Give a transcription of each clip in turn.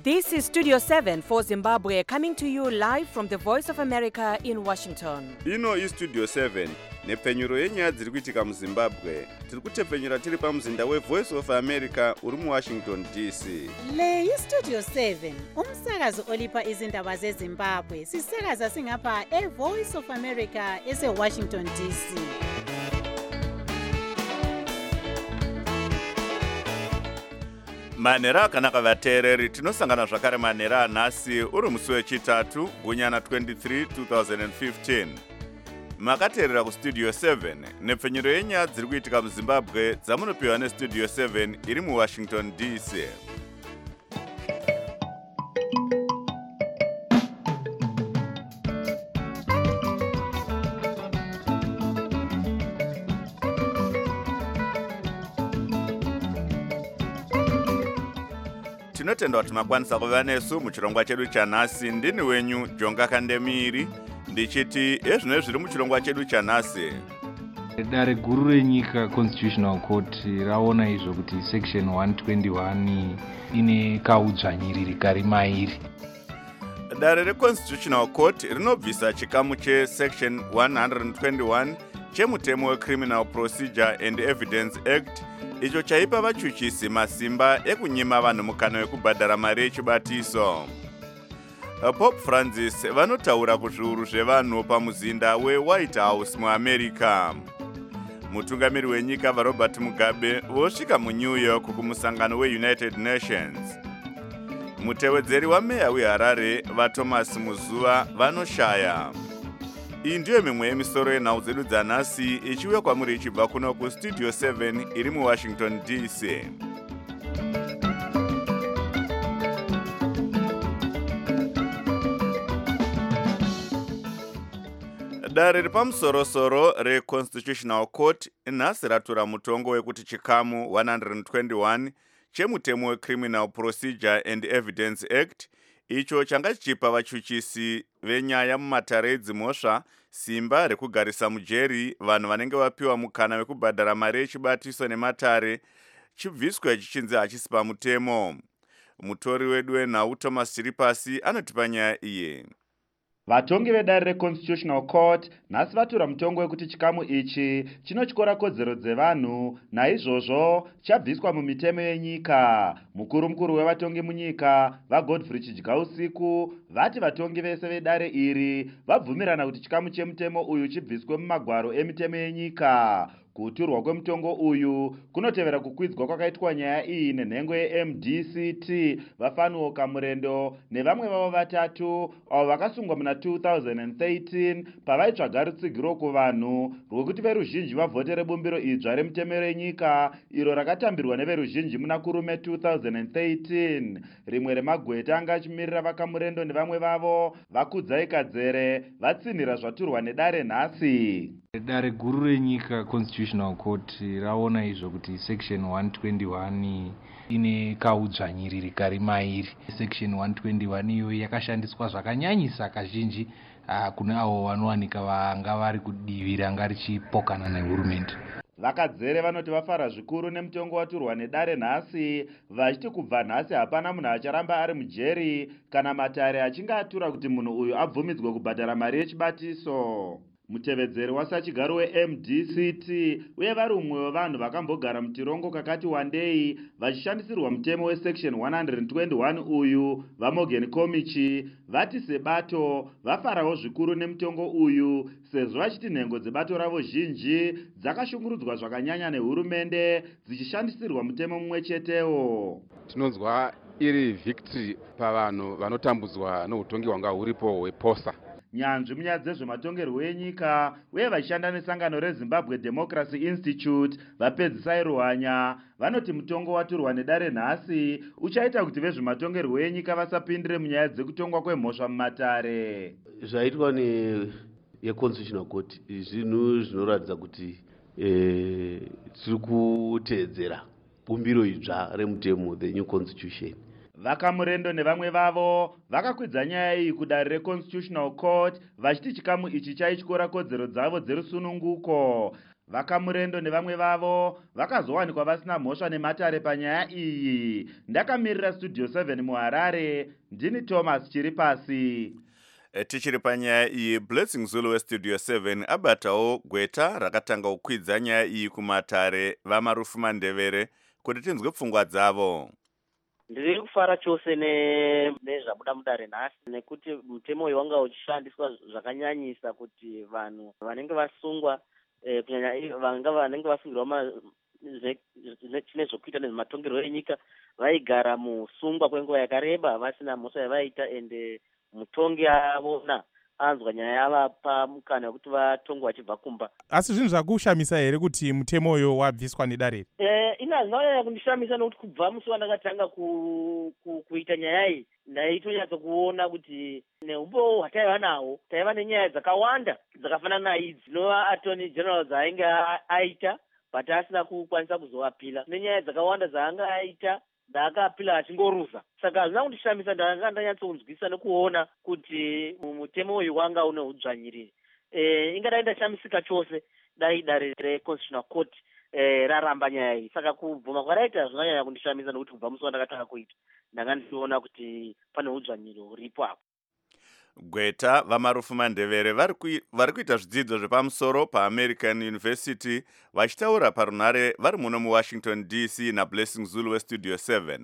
This is Studio 7 for Zimbabwe, coming to you live from the Voice of America in Washington. Ino iStudio 7 nepfenyuro yenyaya dziri kuitika muZimbabwe. Tiri kutepfenyura tiri pamuzinda weVoice of America uri muWashington DC. Le iStudio 7 umsakazo olipa izindaba zeZimbabwe. Sisakaza singapha eVoice of America eseWashington DC. Manera akanaka vateereri, tinosangana zvakare manera anhasi uri musi wechitatu gunyana 23 2015. Makateerera kuStudio 7 nepfenyuro yenyaya dziri kuitika muZimbabwe dzamunopiwa neStudio 7 iri muWashington DC. Tinotenda kuti makwanisa kuva nesu muchirongwa chedu chanhasi. Ndini wenyu Jonga Kandemiri ndichiti ezvino zviri muchirongwa chedu chanhasi. Dare guru renyika Constitutional Court raona izvo kuti section 121 ine kaudzvanyiriri kari mairi. Dare reConstitutional Court rinobvisa chikamu chesection 121 chemutemo weCriminal Procedure and Evidence Act, icho chaipa vachuchisi masimba ekunyima vanhu mukana wekubhadhara mari yechibatiso. Pope Francis vanotaura kuzviuru zvevanhu pamuzinda weWhite House muAmerica. Mutungamiri wenyika vaRobert Mugabe vosvika muNew York kumusangano weUnited Nations. Mutevedzeri wameya weHarare vaThomas Muzuva vanoshaya. Iyi ndiyo mimwe yemisoro yenhau dzedu dzanhasi ichiuya kwamuri ichibva kuno kuStudio 7 iri muWashington DC. Dare ripamusorosoro reConstitutional Court nhasi ratura mutongo wekuti chikamu 121 chemutemo weCriminal Procedure and Evidence Act, icho changa chichipa vachuchisi venyaya mumatare edzimhosva simba rekugarisa mujeri vanhu vanenge vapiwa mukana wekubhadhara mari yechibatiso nematare, chibviswe chichinzi hachisi pamutemo. Mutori wedu wenhau Thomas Chiripasi anotipa nyaya iyi. Vatongi vedare reConstitutional Court nhasi vatura mutongo wekuti chikamu ichi chinotyora kodzero dzevanhu, naizvozvo chabviswa mumitemo yenyika. Mukuru wevatongi munyika vaGodfrey Chidyausiku vati vatongi vese vedare iri vabvumirana kuti chikamu chemutemo uyu chibviswe mumagwaro emitemo yenyika. Kuturwa kwemutongo uyu kunotevera kukwidzwa kwakaitwa nyaya iyi nenhengo yeMDCT vaFanuo Kamurendo nevamwe vavo vatatu avo vakasungwa muna 2013 pavaitsvaga rutsigiro kuvanhu rwekuti veruzhinji vavhotere bumbiro idzva remutemo renyika iro rakatambirwa neveruzhinji muna kurume 2013. Rimwe remagweta anga achimirira vaKamurendo nevamwe vavo vaKudzai Kadzere vatsinhira zvaturwa nedare nhasi. Dare guru renyika Constitutional Court raona izvo kuti section 121 ine kaudzvanyiriri kari mairi. Section 121 iyo yakashandiswa zvakanyanyisa kazhinji kune avo vanowanika vanga vari kudivi ranga richipokana nehurumende. VaKadzere vanoti vafara zvikuru nemutongo waturwa nedare nhasi, vachiti kubva nhasi hapana munhu acharamba ari mujeri kana matare achinge atura kuti munhu uyu abvumidzwe kubhadhara mari yechibatiso. Mutevedzeri wasachigaro weMDCT uye vari umwe wevanhu vakambogara mutirongo kakati wandei vachishandisirwa mutemo wesection 121 uyu, vaMorgan Komichi vati sebato vafarawo zvikuru nemutongo uyu sezvo vachiti nhengo dzebato ravo zhinji dzakashungurudzwa zvakanyanya nehurumende dzichishandisirwa mutemo mumwe chetewo. Tinonzwa iri victory pavanhu vanotambudzwa neutongi hwanga huripo hweposa. Nyanzvi munyaya dzezvematongerwo enyika uye vachishanda nesangano reZimbabwe Democracy Institute vapedzisai Ruhanya vanoti mutongo waturwa nedare nhasi uchaita kuti vezvematongerwo enyika vasapindire munyaya dzekutongwa kwemhosva mumatare. Zvaitwa yeConstitutional Court zvinhu zvinoratidza kuti tiri kuteedzera bumbiro idzva remutemo the new constitution. Vakamurendo nevamwe vavo vakakwidza nyaya iyi kudare reConstitutional Court vachiti chikamu ichi chaityora kodzero dzavo dzerusununguko. Vakamurendo nevamwe vavo vakazowanikwa vasina mhosva nematare panyaya iyi. Ndakamirira Studio 7 muHarare, ndini Thomas Chiripasi. Tichiri panyaya iyi, Blessing Zulu weStudio 7 abatawo gweta rakatanga kukwidza nyaya iyi kumatare vamarufu mandevere kuti tinzwe pfungwa dzavo. Ndiri kufara chose nezvabuda mudare nhasi nekuti mutemo uyu wanga uchishandiswa zvakanyanyisa kuti vanhu vanenge vasungwa kunyanya vanenge vasungirwa chine zvokuita nezvematongerwo enyika vaigara musungwa kwenguva yakareba vasina mhosva yavaita, ende mutongi avona anzwa nyaya yavapa mukana wekuti vatongwe vachibva kumba. Asi zvinhu zvakushamisa here kuti mutemo uyo wabviswa nedare? Ina zvinonyanya kundishamisa nokuti kubva musi wandakatanga kuita nyaya iyi ndaitonyatsa kuona kuti neumbo hwataiva nahwo taiva nenyaya dzakawanda dzakafanana naidzi dzinova attorney general dzaainge aita but asina kukwanisa kuzovapila, nenyaya dzakawanda dzaanga aita ndaakapila achingoruza. Saka hazvina kundishamisa, ndanga ndanyatsokunzwisisa nekuona kuti mutemo uyu wanga une udzvanyiriri. Ingadai ndashamisika chose dai dare reConstitutional Court raramba nyaya iyi. Saka kubvuma kwaraita zvinonyanya kundishamisa nokuti kubva musi wandakatanga kuita ndanga ndichiona kuti pane udzvanyiri huripo apo. Gweta vamarufu mandevere vari kuita zvidzidzo zvepamusoro paAmerican University vachitaura parunare vari muno muWashington DC naBlessing Zulu weStudio 7.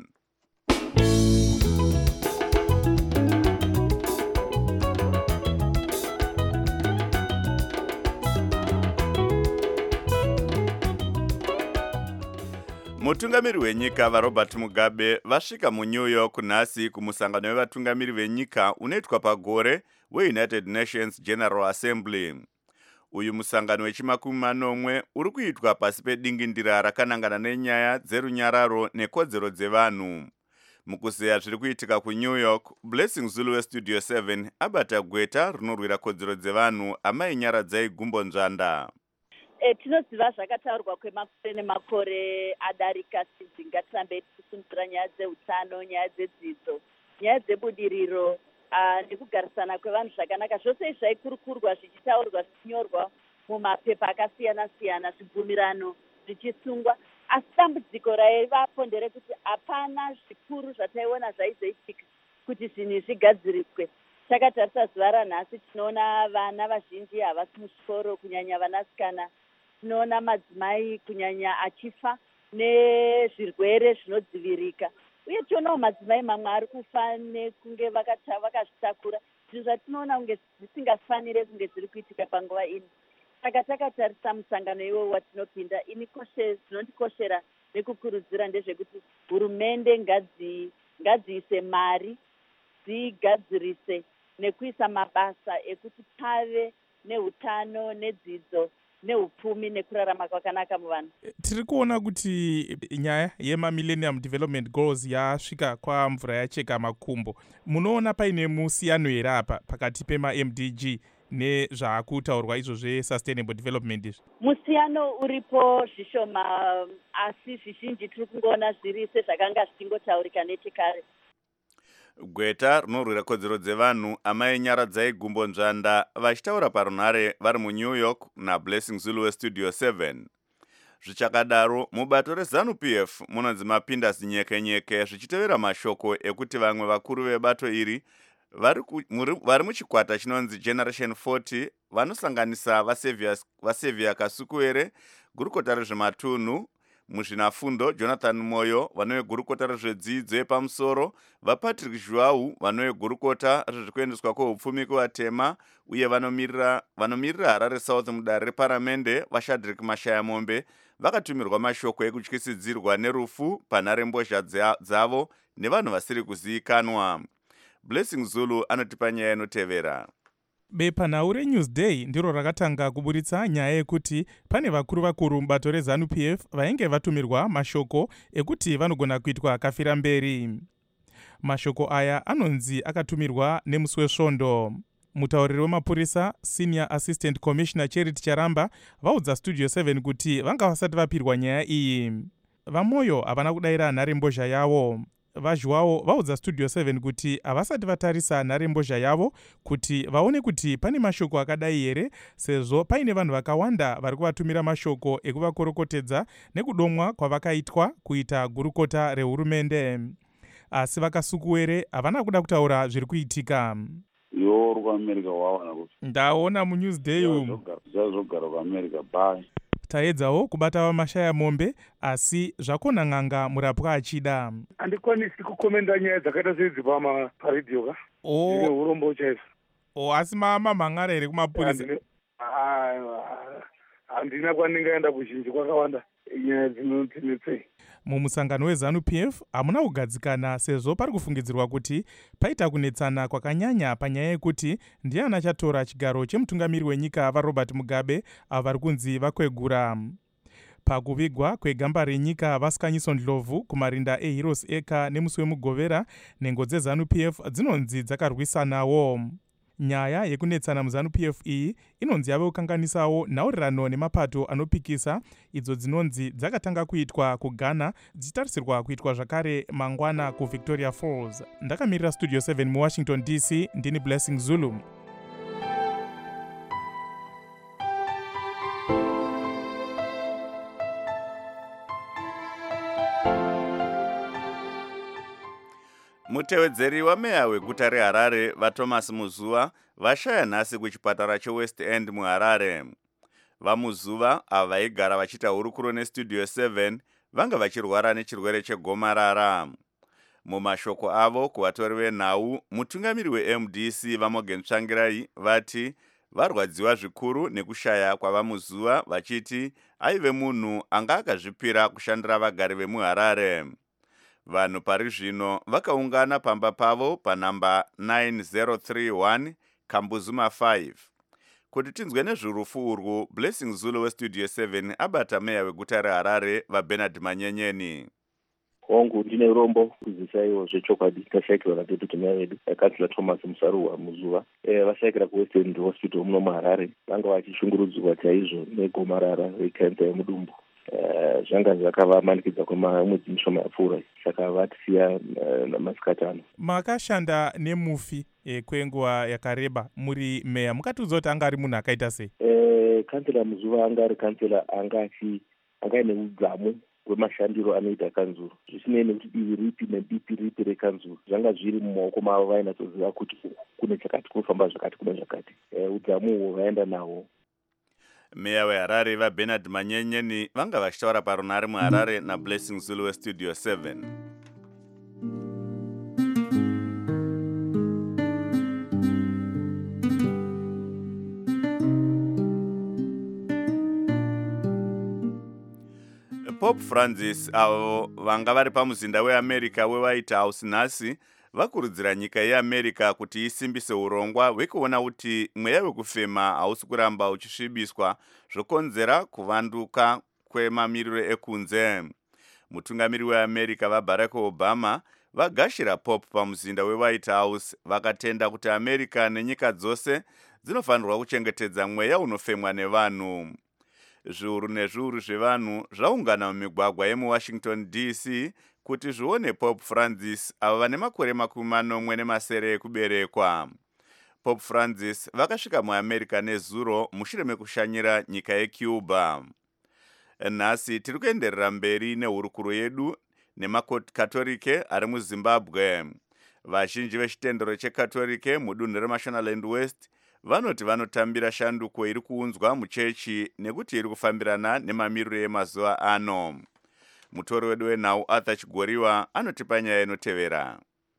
Mutungamiri wenyika vaRobert Mugabe vasvika muNew York nhasi kumusangano wevatungamiri venyika unoitwa pagore weUnited Nations General Assembly. Uyu musangano wechimakumi uri kuitwa pasi pedingindira rakanangana nenyaya dzerunyararo nekodzero dzevanhu. Mukuzeya zviri kuitika kuNew York, Blessing Zulu weStudio 7 abata gweta rinorwira kodzero dzevanhu Amai Nyaradzai Gumbo Nzvanda. Tinoziva zvakataurwa kwemakore nemakore adarika kuti ngatirambe tichisimudzira nyaya dzeutano, nyaya dzedzidzo, nyaya dzebudiriro nekugarisana kwevanhu zvakanaka. Zvose izvi zvaikurukurwa zvichitaurwa zvichinyorwa mumapepa akasiyana siyana, zvibvumirano zvichisungwa. Asi dambudziko raivapo nderekuti hapana zvikuru zvataiona zvaizoitika kuti zvinhu zvigadziriswe. Takatarisa zuva ranhasi tinoona vana vazhinji havasi muchikoro, kunyanya vanasikana. Tinoona madzimai kunyanya achifa nezvirwere zvinodzivirika, uye tionawo madzimai mamwe ari kufa nekunge vakazvitakura, zvinhu zvatinoona kunge zvisingafanire kunge zviri kuitika panguva ino. Saka takatarisa musangano iwowo watinopinda, ini zvinondikoshera nekukurudzira ndezvekuti hurumende ngadziise mari, dzigadzirise nekuisa mabasa ekuti pave neutano, nedzidzo, neupfumi nekurarama kwakanaka muvanhu. Tiri kuona kuti nyaya yemaMillennium Development Goals yasvika kwamvura yacheka makumbo. Munoona paine musiyano here apa pakati pemaMDG nezvaakutaurwa izvo zveSustainable Development izvi? Musiyano uripo zvishoma, asi zvizhinji tiri kungoona zviri sezvakanga zvichingotaurika nechekare. Gweta rinorwira kodzero dzevanhu Amai Nyaradzai Gumbo Nzvanda vachitaura parunare vari muNew York naBlessing Zulu weStudio 7. Zvichakadaro, mubato reZANU-PF munonzi mapinda zinyekenyeke zvichitevera mashoko ekuti vamwe vakuru vebato iri vari muchikwata chinonzi Generation 40 vanosanganisa vaSevia Kasukuere, gurukota rezvematunhu, muzvinafundo Jonathan Moyo vanove gurukota rezvedzidzo yepamusoro, vaPatrick Zhuau vanove gurukota rezvekuendeswa kweupfumi kuvatema, uye vanomirira Harare South mudare reparamende vaShadrack Mashayamombe vakatumirwa mashoko ekutyisidzirwa nerufu panharembozha dzavo nevanhu vasiri kuzivikanwa. Blessing Zulu anotipa nyaya inotevera. Bepanhau reNewsday ndiro rakatanga kuburitsa nyaya yekuti pane vakuru mubato reZANU-PF vainge vatumirwa mashoko ekuti vanogona kuitwa kafira mberi. Mashoko aya anonzi akatumirwa nemusi wesvondo. Mutauriri wemapurisa Senior Assistant Commissioner Charity Charamba vaudza Studio 7 kuti vanga vasati vapirwa nyaya iyi. Vamoyo havana kudayira nharembozha yavo. vazhwawo vaudza Studio 7 kuti havasati vatarisa nharembozha yavo kuti vaone kuti pane mashoko akadai here, sezvo paine vanhu vakawanda vari kuvatumira mashoko ekuvakorokotedza nekudomwa kwavakaitwa kuita gurukota rehurumende. Asi vakasukuwere havana kuda kutaura zviri kuitika. Yo kuAmerica wawana kuti ndaona muNewsday umu zvazvogara kuAmerica bye. Taedzawo kubata vamashaya mombe, asi zvakona n'anga murapwa achida. Handikwanisi kukomenda nyaya dzakaita sedzi paredhiyo ka. Ndine urombo chaizvo. Asi mamhangara here kumapurisa? Handina kwandingaenda kuzhinji kwakawanda nyaya dzinotinetsei. Mumusangano weZANU-PF hamuna kugadzikana, sezvo pari kufungidzirwa kuti paita kunetsana kwakanyanya panyaya yekuti ndiani achatora chigaro chemutungamiri wenyika vaRobert Mugabe avo vari kunzi vakwegura. Pakuvigwa kwegamba renyika vaSikanyiso Ndlovu kumarinda eHeroes Acre nemusi wemugovera, nhengo dzeZANU-PF dzinonzi dzakarwisanawo. Nyaya yekunetsana muZANU-PF iyi inonzi yave kukanganisawo nhaurirano nemapato anopikisa, idzo dzinonzi dzakatanga kuitwa kuGhana dzichitarisirwa kuitwa zvakare mangwana kuVictoria Falls. Ndakamirira Studio 7 muWashington DC, ndini Blessing Zulu. Mutevedzeri wameya weguta reHarare vaThomas Muzuva vashaya nhasi kuchipatara cheWest End muHarare. VaMuzuva ava vaigara vachiita hurukuro neStudio 7 vanga vachirwara nechirwere chegomarara. Mumashoko avo kuvatori venhau, mutungamiri weMDC vaMorgan Tsvangirai vati varwadziwa zvikuru nekushaya kwavaMuzuva, vachiti aive munhu anga akazvipira kushandira vagari vemuHarare. Vanhu pari zvino vakaungana pamba pavo panhamba 9031 Kambuzuma 5. Kuti tinzwe nezvurufu urwu, Blessing Zulu weStudio 7 abata meya weguta reHarare vaBernard Manyenyeni. Hongu ndine urombo kuzisaiwo zvechokwadi tashayikirwa naDeputy Meya wedu Councillor Thomas Musaruwa Muzuva. Vashayikira kuWest End Hospital muno muHarare vanga vachishungurudzwa chaizvo negomarara rekansa yemudumbu. Zvanga zvakavamanikidza kwemwedzi mishoma yapfuura, saka vatisiya namasikati ano. Makashanda nemufi kwenguva yakareba muri meya, mukatiudza kuti anga ari munhu akaita sei? Councillor Muzuva anga ari councillor anga aine udzamu hwemashandiro anoita kanzuru, zvisinei nekuti divi ripi nedipi ripi rekanzuru zvanga zviri mumaoko mavo. Vainatsoziva kuti kune chakati kunofamba zvakati kune zvakati, udzamu uhwo vaenda nahwo. Meya weHarare vaBernard Manyenyeni vanga vachitaura parunhare muHarare naBlessing Zulu weStudio 7. Pope Francis avo vanga vari pamuzinda weAmerica weWhite House nhasi vakurudzira nyika yeAmerica kuti isimbise urongwa hwekuona kuti mweya wekufema hausi kuramba uchisvibiswa zvokonzera kuvanduka kwemamiriro ekunze. Mutungamiri weAmerica vaBarack Obama vagashira Pope pamuzinda weWhite House vakatenda kuti America nenyika dzose dzinofanirwa kuchengetedza mweya unofemwa nevanhu. Zviuru nezviuru zvevanhu zvaungana mumigwagwa yemuWashington DC kuti zvione Pope Francis ava vane makore 40 ekuberekwa. Pope Francis vakasvika muAmerica nezuro mushure mekushanyira nyika yeCuba. Nhasi tiri kuenderera mberi nehurukuro yedu nemakatolike ari muZimbabwe. Vazhinji vechitendero chekatolike mudunhu reMashonaland West vanoti vanotambira shanduko iri kuunzwa muchechi nekuti iri kufambirana nemamiriro emazuva ano. Mutori wedu wenhau Arthur Chigoriwa anotipa nyaya inotevera.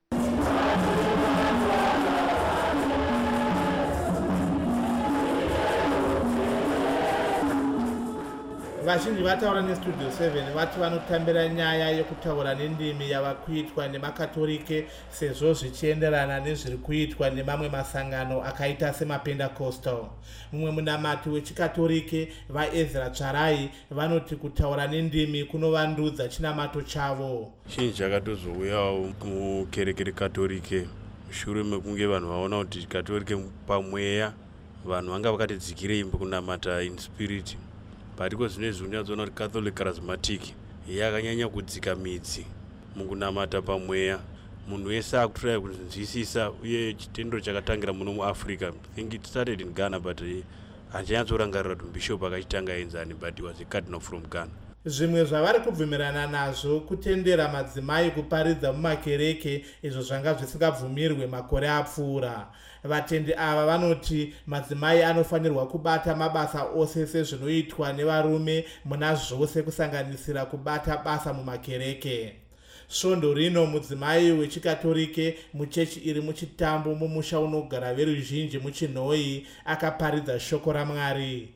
Vazhinji vataura neStudio 7 vati vanotambira nyaya yekutaura nendimi yava kuitwa nemakatolike sezvo zvichienderana nezviri kuitwa nemamwe masangano akaita semaPentecostal. Mumwe munamati wechikatolike vaEzra Tsvarai vanoti kutaura nendimi kunovandudza chinamato chavo. Chinhu chakatozouyawo mukereke rekatolike mushure mekunge vanhu vaona kuti katolike pamweya vanhu vanga vakatidzikirei kunamata in spirit. Pariko zvinezvi unyazoona kuti Catholic Charismatic yakanyanya kudzika midzi mukunamata pamweya. Munhu wese akutorai kunzwisisa uye chitendero chakatangira muno muAfrica. I think it started in Ghana, but hanjanyatsorangarira kuti bishop akachitanga enzani, but he was a cardinal from Ghana. Zvimwe zvavari kubvumirana nazvo kutendera madzimai kuparidza mumakereke, izvo zvanga zvisingabvumirwe makore apfuura. Vatendi ava vanoti madzimai anofanirwa kubata mabasa ose sezvinoitwa nevarume muna zvose kusanganisira kubata basa mumakereke. Svondo rino mudzimai wechikatolike muchechi iri muchitambo mumusha unogara veruzhinji muchinhoi akaparidza shoko raMwari.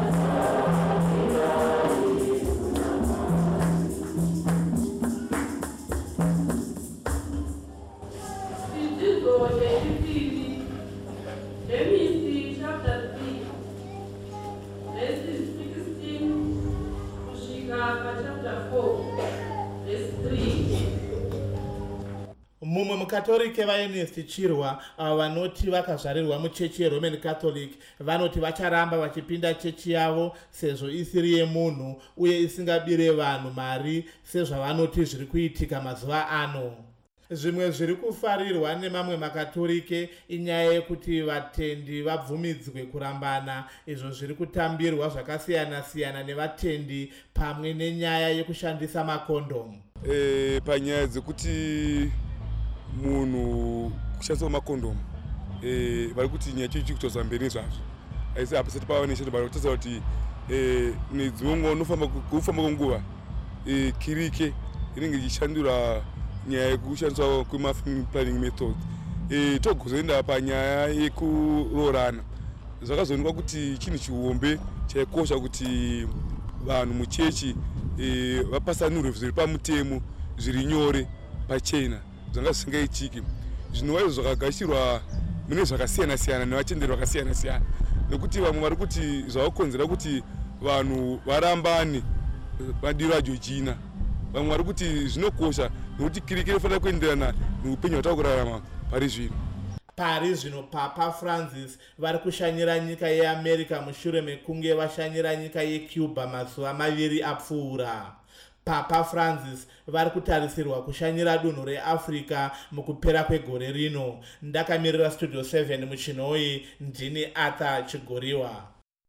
Mumwe mukatolike vaEnest Chirwa vanoti vakazvarirwa muchechi yeRoman Catholic vanoti vacharamba vachipinda chechi yavo sezvo isiri yemunhu uye isingabire vanhu mari sezvavanoti zviri kuitika mazuva ano. Zvimwe zviri kufarirwa nemamwe makatolike inyaya yekuti vatendi vabvumidzwe kurambana, izvo zviri kutambirwa zvakasiyana-siyana nevatendi pamwe nenyaya yekushandisa makondomu. Panyaya dzekuti munhu kushandisa makondomu vari kuti nyaya chichi kutoza mberi zvazvo asi hapasati pava neshendo vari kutaura kuti nedzimwe unofamba kwenguva kirike inenge ichishandura nyaya yekushandiswa kwemafamily planning methods. Togozoenda panyaya yekuroorana, zvakazoonekwa kuti chinhu chihombe chaikosha kuti vanhu muchechi vapasanurwe zviri pamutemo zviri nyore pachena zvanga zvisingaitiki. Zvinova izvo zvakagashirwa mune zvakasiyana-siyana nevatenderi vakasiyana-siyana, nekuti vamwe vari kuti zvavakonzera kuti vanhu varambane madiro aJojina. Vamwe vari kuti zvinokosha nekuti kirike inofanira kuenderana neupenyu hwatava kurarama pari zvino. Pari zvino Papa Francis vari kushanyira nyika yeAmerica mushure mekunge vashanyira nyika yeCuba mazuva 2 apfuura. Papa Francis vari kutarisirwa kushanyira dunhu reAfrica mukupera kwegore rino. Ndakamirira Studio 7 muchinhoi, ndini Arthur Chigoriwa.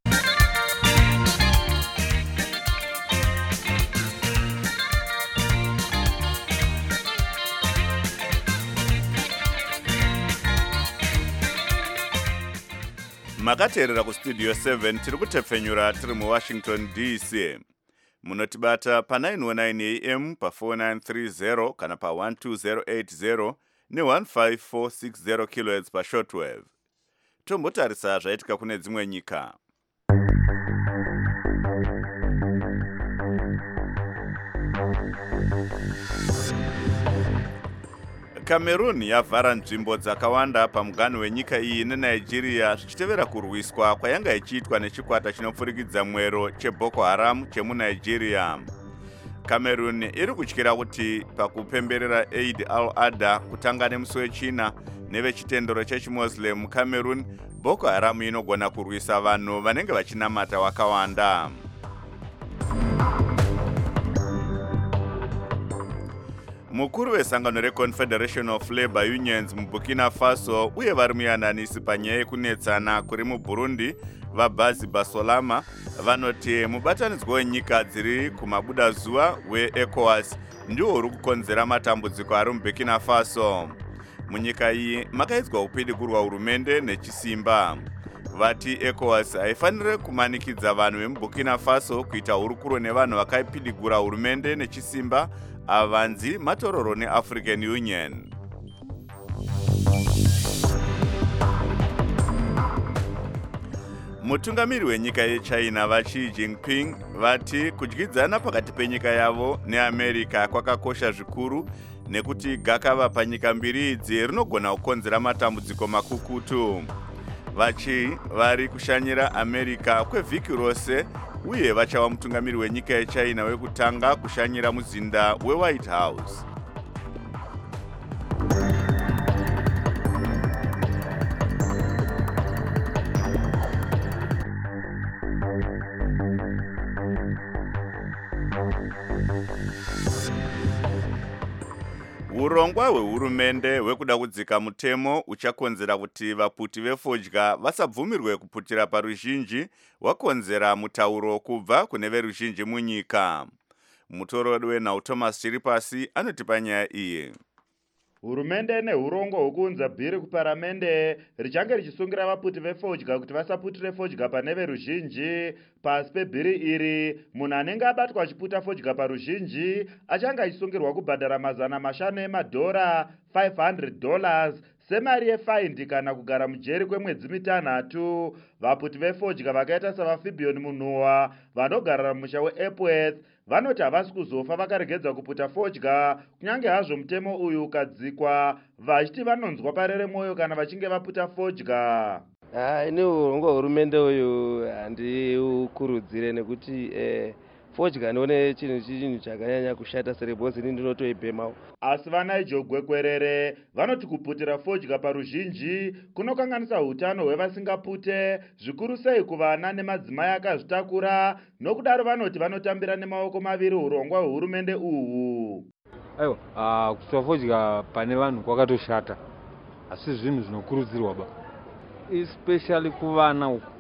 Makateerera kustudio 7 tiri kutepfenyura tiri muWashington DC. Munotibata pa 919 AM pa 4930 kana pa 12080 ne 15460 kHz pa shortwave. Tombotarisa zvaitika kune dzimwe nyika. Cameroon yavhara nzvimbo dzakawanda pamuganhu wenyika iyi neNigeria zvichitevera kurwiswa kwayanga ichiitwa nechikwata chinopfurikidza mwero cheBoko Haram chemuNigeria. Cameroon iri kutyira kuti pakupemberera Eid al-Adha kutanga nemusi wechina nevechitendero chechiMuslim Cameroon, Boko Haram inogona kurwisa vanhu vanenge vachinamata wakawanda. Mukuru wesangano reConfederation of Labour Unions muBurkina Faso uye vari muyananisi panyaya yekunetsana kuri muBurundi vaBazi Basolama vanoti mubatanidzwa wenyika dziri kumabudazuva weECOWAS ndiwo uri kukonzera matambudziko ari muBurkina Faso. Munyika iyi makaidzwa upidi kurwa hurumende nechisimba. Vati ECOWAS haifanire kumanikidza vanhu vemuBurkina Faso kuita hurukuro nevanhu vakaipidigura hurumende nechisimba, avanzi matororo neAfrican Union. Mutungamiri wenyika yeChina vaXi Jinping vati kudyidzana pakati penyika yavo neAmerica kwakakosha zvikuru nekuti gakava panyika mbiri idzi rinogona kukonzera matambudziko makukutu. Vachi vari kushanyira America kwevhiki rose uye vachava mutungamiri wenyika yeChina wekutanga kushanyira muzinda weWhite House. urongwa hwehurumende hwekuda kudzika mutemo uchakonzera kuti vaputi vefodya vasabvumirwe kuputira paruzhinji hwakonzera mutauro kubva kune veruzhinji munyika. Mutorodi wenhau Thomas Chiripasi anoti panyaya iyi. Hurumende nehurongo hwokuunza bhiri kuparamende richange richisungira vaputi vefodya kuti vasaputire fodya pane veruzhinji. Pasi pebhiri iri, munhu anenge abatwa achiputa fodya paruzhinji achange achisungirwa kubhadhara $500 emadhora, $500 semari yefaindi kana kugara mujeri kwemwedzi 6. Vaputi vefodya vakaita savaFibion Munhuwa vanogara mumusha weEpworth vanoti havasi kuzofa vakaregedza kuputa fodya kunyange hazvo mutemo uyu ukadzikwa, vachiti vanonzwa parere mwoyo kana vachinge vaputa fodya. Ine urongwa hurumende uyu handiukurudzire nekuti fodya ndione chinhu chakanyanya kushata serebhozi ndinotoibhemawo. Asi vaNigel Gwekwerere vanoti kuputira fodya paruzhinji kunokanganisa utano hwevasingapute, zvikuru sei kuvana nemadzimai akazvitakura. Nokudaro vanoti vanotambira nemaoko maviri urongwa hwehurumende uhu. Aiwa, kuputa fodya pane vanhu kwakatoshata, asi zvinhu zvinokurudzirwa ba, especially kuvana uku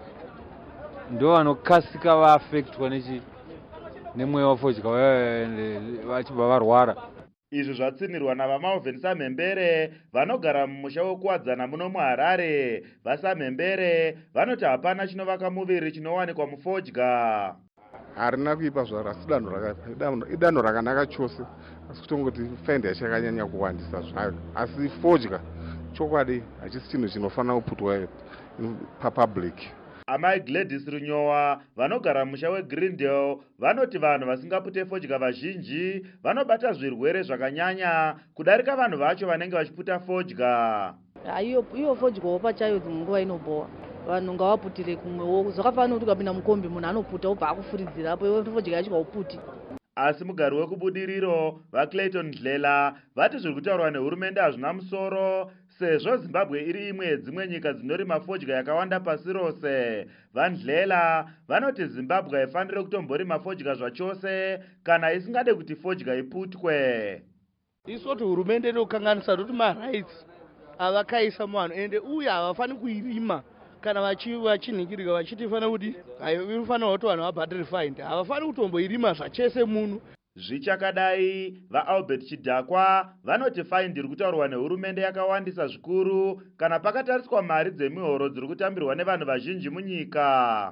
ndo vanokasika vaafektwa nemweya wafodya vachibva varwara. Izvi zvatsinirwa navaMalvin Samhembere vanogara mumusha wekuwadzana muno muHarare. VaSamhembere vanoti hapana chinovaka muviri chinowanikwa mufodya. Harina kuipa zvaro, asi idanho rakanaka chose, asi kutongoti faindi yachakanyanya kuwandisa zvayo. Asi fodya chokwadi hachisi chinhu chinofanira kuputwa papublic. Amai Gladys Runyowa vanogara mumusha weGreendale vanoti vanhu vasingapute fodya vazhinji vanobata zvirwere zvakanyanya kudarika vanhu vacho vanenge vachiputa fodya. Iyo fodya pachayo nguva inobowa, vanhu ngavaputire kumwewo. Zvakafanana kuti ukapinda mukombi munhu anoputa obva akufuridzira apo fodya yacho hauputi. Asi mugari wekubudiriro vaClayton Dlela vati zviri kutaurwa nehurumende hazvina musoro, sezvo Zimbabwe iri imwe yedzimwe nyika dzinorima fodya yakawanda pasi rose. VaNdlela vanoti Zimbabwe haifaniri kutomborima fodya zvachose kana isingade kuti fodya iputwe. Isoti hurumende inokanganisa kuti marights avakaisa muvanhu ende uye havafani kuirima kana vachinhingirika vachiti fana kuti inofanirwa kuti vanhu vabhadhare faindi, havafani kutomboirima zvachese munhu. Zvichakadai, vaAlbert Chidhakwa vanoti faindi iri kutaurwa nehurumende yakawandisa zvikuru kana pakatariswa mari dzemihoro dziri kutambirwa nevanhu vazhinji munyika.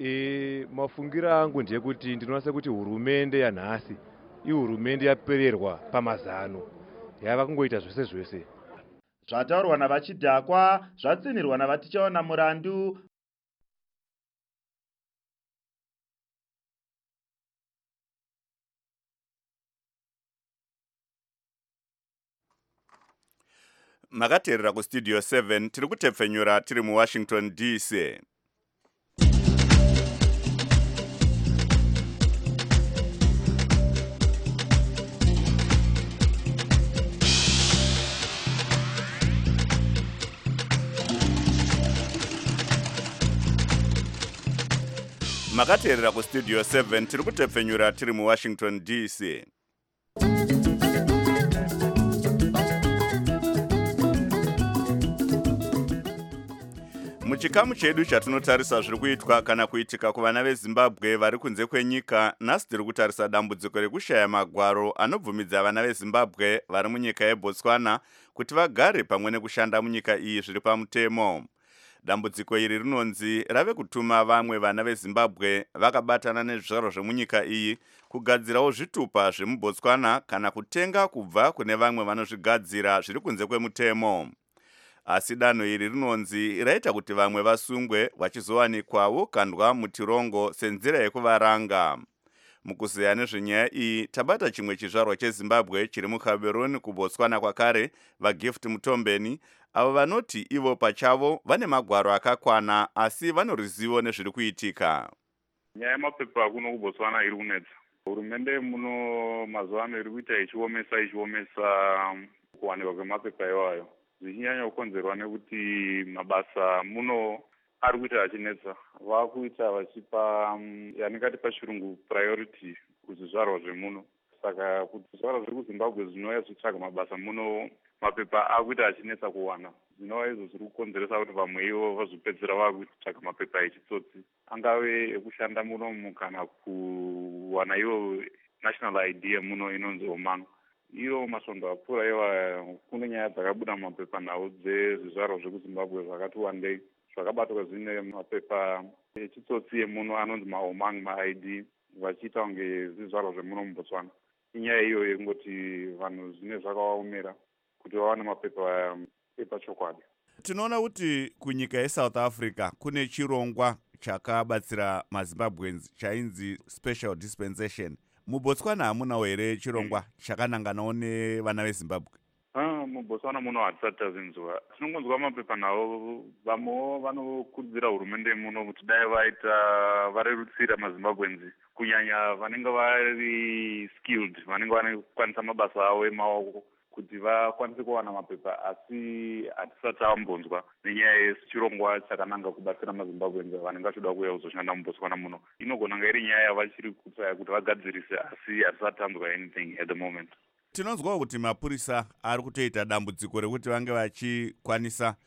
Mafungira angu ndeyekuti ndinoona kuti hurumende yanhasi ihurumende yapererwa pamazano, yava kungoita zvese zvese. Zvataurwa navaChidhakwa zvatsinirwa navatichaona murandu. Makateerera kustudio 7 tiri kutepfenyura tiri muWashington DC. Makateerera kustudio 7 tiri kutepfenyura tiri muWashington DC. Muchikamu chedu chatinotarisa zviri kuitwa kana kuitika kuvana veZimbabwe vari kunze kwenyika, nhasi tiri kutarisa dambudziko rekushaya magwaro anobvumidza vana veZimbabwe vari munyika yeBotswana kuti vagare pamwe nekushanda munyika iyi zviri pamutemo. Dambudziko iri rinonzi rave kutuma vamwe vana veZimbabwe vakabatana nezvizvarwa zvemunyika iyi kugadzirawo zvitupa zvemuBotswana kana kutenga kubva kune vamwe vanozvigadzira zviri kunze kwemutemo. Asi danho iri rinonzi raita kuti vamwe vasungwe vachizowanikwawo kandwa mutirongo senzira yekuvaranga. Mukuzeya nezvenyaya iyi tabata chimwe chizvarwa cheZimbabwe chiri muCameroon kuBotswana kwakare, vaGift Mutombeni, avo vanoti ivo pachavo vane magwaro akakwana asi vane ruzivo nezviri kuitika. Nyaya yemapepa kuno kuBotswana iri kunetsa. Hurumende muno mazuva ano iri kuita ichiomesa kuwanikwa kwemapepa iwayo. Zvichinyanya kukonzerwa nekuti mabasa muno ari kuita achinetsa. Vakuita vachipa yaningati pachirungu priority kuzvizvarwa zvemuno. saka kuti zvara zviri kuzimbabwe zvinouya zvitsvaga mabasa muno mapepa akuita achinetsa kuwana zvinova izvo zviri kukonzeresa kuti vamwe ivo vazopedzera vakutsvaga mapepa echitsotsi angave ekushanda munomu kana kuwana ivo national id muno inonzi omanga iyo masvondo apfuura iwa kune nyaya dzakabuda mapepa nhau dzezvizvarwa zvekuzimbabwe zvakati wandei zvakabatwa zvine mapepa echitsotsi emuno anonzi maomang maid vachiita kunge zvizvarwa zvemuno mubotswana inyaya iyo yekungoti vanhu zvine zvakavaomera kuti vawane mapepa epachokwadi. Tinoona kuti kunyika yeSouth Africa kune chirongwa chakabatsira maZimbabweans chainzi special dispensation. Mubotswana hamunawo here chirongwa chakananganawo nevana veZimbabwe? Mubotswana muno hatisati tazinzwa. Tinongonzwa mapepa nawo vamwewo vanokurudzira hurumende muno kuti dai vaita varerutsira maZimbabweans kunyanya vanenge vari skilled, vanenge vanokwanisa mabasa avo emaoko kuti vakwanise kuwana mapepa, asi hatisati tambonzwa nenyaya yechirongwa chakananga kubatsira maZimbabweans vanenge vachizoda kuuya kuzoshanda mubotswana muno. Inogona kunge iri nyaya yavachiri kutsvaya kuti vagadzirise, asi hatisati tanzwa anything at the moment. Tinonzwawo kuti mapurisa ari kutoita dambudziko rekuti vange vachikwanisa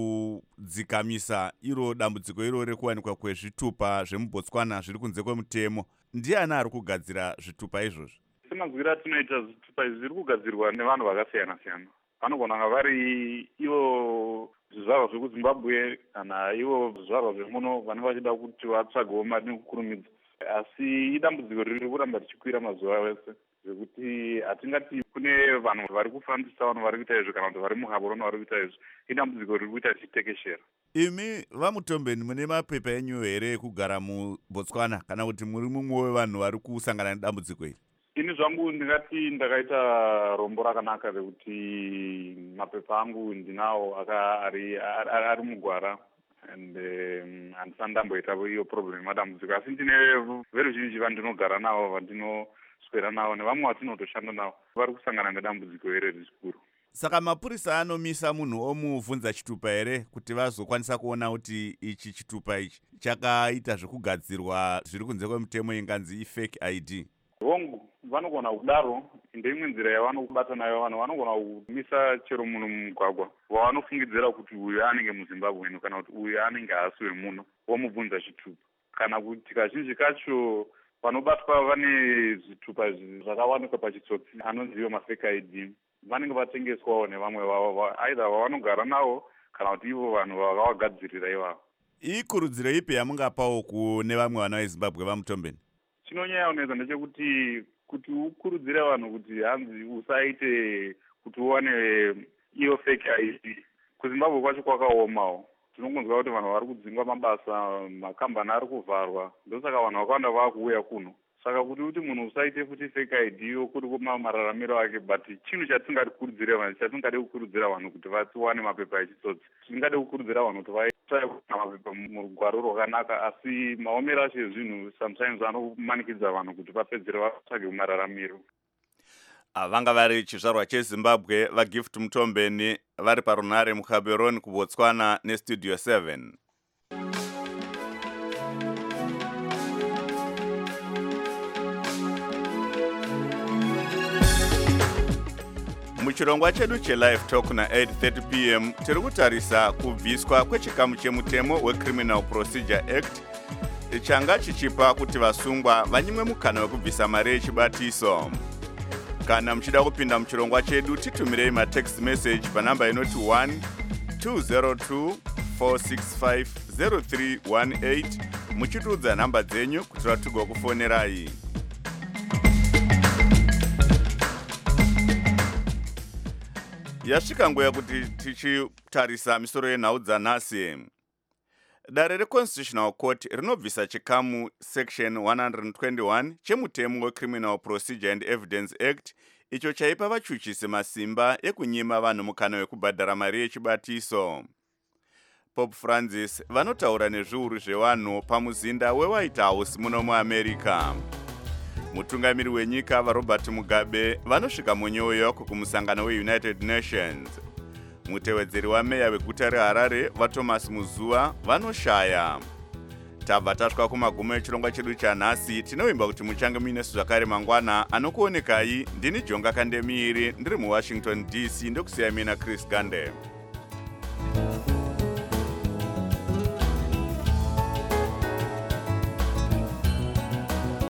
kudzikamisa iro dambudziko iro rekuwanikwa kwezvitupa zvemubotswana zviri kunze kwemutemo. Ndiani ari kugadzira zvitupa izvozvi? Semazwira tinoita zvitupa izvi zviri kugadzirwa nevanhu vakasiyana-siyana. Vanogona kunge vari ivo zvizvarwa zvekuZimbabwe kana ivo zvizvarwa zvemuno vanenge vachida kuti vatsvagewo mari nekukurumidza. Asi idambudziko riri kuramba richikwira mazuva ese zvekuti hatingati kune vanhu vari kufambisa vanhu vari kuita izvi kana kuti vari muHaburono vari kuita izvi. Idambudziko riri kuita richitekeshera. Imi vaMutombeni mune mapepa enyu here ekugara muBotswana kana kuti muri mumwe wevanhu vari kusangana nedambudziko iri? Ini zvangu ndingati ndakaita rombo rakanaka rekuti mapepa angu ndinawo ari mugwara and handisati ndamboita iyo problem madambudziko, asi ndine veruzhinji vandinogara navo vandinoswera navo nevamwe vatinotoshanda navo vari kusangana nedambudziko here rechikuru. Saka mapurisa anomisa munhu omubvunza chitupa here kuti vazokwanisa kuona kuti ichi chitupa ichi chakaita zvekugadzirwa zviri kunze kwemutemo inganzi fake ID? Hongu vanogona kudaro, ndeimwe nzira yavanobata nayo vanhu. Vanogona kumisa chero munhu mumugwagwa wavanofungidzira kuti uyu anenge muZimbabwe kana kuti uyu anenge haasi wemuno, womubvunza chitupa. Kana kuti kazhinji kacho vanobatwa vane zvitupa zvakawanikwa pachitsotsi anonziva mafake ID vanenge vatengeswawo nevamwe vavo aidha vavanogara navo kana kuti ivo vanhu vakavagadzirira ivavo. Ikurudziro ipi yamungapawo kune vamwe vana veZimbabwe vaMutombeni? Chinonyanya kunetsa ndechekuti kuti ukurudzire vanhu kuti hanzi usaite kuti uwane iyo fake ID. KuZimbabwe kwacho kwakaomawo. Tinongonzwa kuti vanhu vari kudzingwa mabasa, makambani ari kuvharwa, ndosaka vanhu vakawanda vakuuya kuno. Saka kuti munhu usaite futi fake ID yokuti mararamiro ake, but chinhu chatingade kukurudzira vanhu kuti vawane mapepa echitsotsi. Tingade kukurudzira vanhu kuti vatsvaye kuwana mapepa murugwaro rwakanaka, asi maomero acho ezvinhu sometimes anomanikidza vanhu kuti vapedzere vatsvage mararamiro. Vanga vari chizvarwa cheZimbabwe vaGift Mutombeni vari parunare muHaburono kuBotswana neStudio 7. Muchirongwa chedu cheLive Talk na 8:30 p.m. tiri kutarisa kubviswa kwechikamu chemutemo weCriminal Procedure Act changa chichipa kuti vasungwa vanyimwe mukana wekubvisa mari yechibatiso. Kana muchida kupinda muchirongwa chedu titumirei matext message panamba inoti 1-202-465-0318 muchitiudza namba dzenyu kuti tigokufonerai. Yasvika nguva kuti tichitarisa misoro yenhau dzanhasi. Dare reConstitutional Court rinobvisa chikamu section 121 chemutemo weCriminal Procedure and Evidence Act icho chaipa vachuchisi masimba ekunyima vanhu mukana wekubhadhara mari yechibatiso. Pope Francis vanotaura nezviuru zvevanhu pamuzinda weWhite House muno muAmerica. Mutungamiri wenyika vaRobert Mugabe vanosvika muNew York kumusangano weUnited Nations. Mutevedzeri wameya weguta reHarare vaThomas Muzuva vanoshaya. tabva tasvika kumagumo echirongwa chedu chanhasi. Tinovimba kuti muchange muinesu zvakare mangwana. Anokuonekai ndini Jonga Kandemiiri ndiri muWashington DC, ndokusiyai mina Chris Gande.